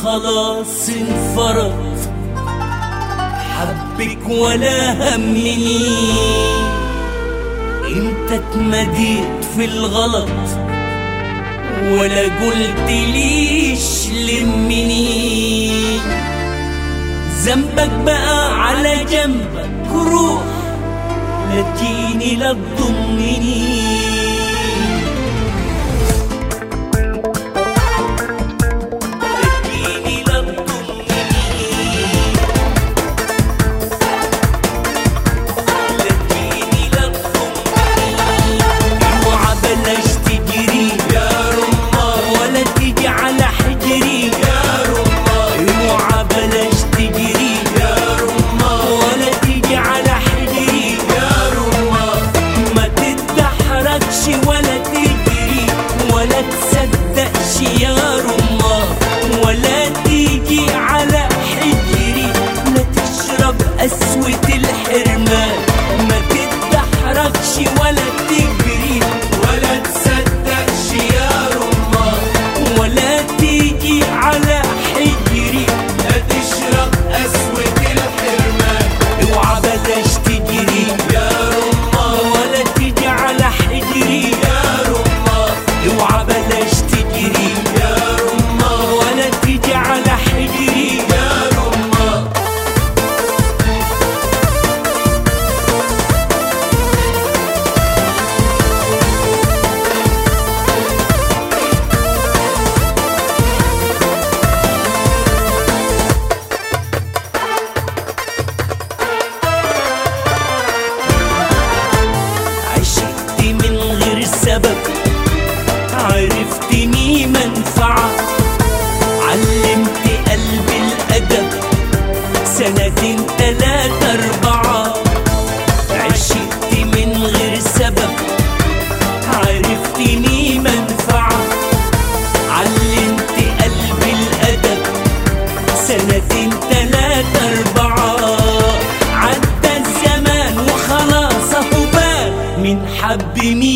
خلاص انفرط، حبك ولا همني. انت اتمديت في الغلط ولا قلت ليش لمني. ذنبك بقى على جنبك، روح لا تجيني لا تضمني. ولا تجري ولا تصدقش يا رماه، ولا تيجي على حجري، لا تشرب قسوة الحرمان. ما تتدحرجش ولا تجري ولا تصدقش يا رماه، ولا تيجي على حجري، لا تشرب قسوة الحرمان. اوعى بلاش تجري يا رماه، ولا تيجي على حجري يا رماه. اوعى بلاش تجري يا رماه، ولا تيجي على حجري يا رماه. عشقت من غير سبب، عرفتني منفعة، علمت قلبي الأدب سنتين تلاتة أربعة. عشقت من غير سبب، عرفتني منفعة، علمت قلبي الأدب سنتين تلاتة أربعة. عدى الزمان وخلاص أهو بان، من حب مين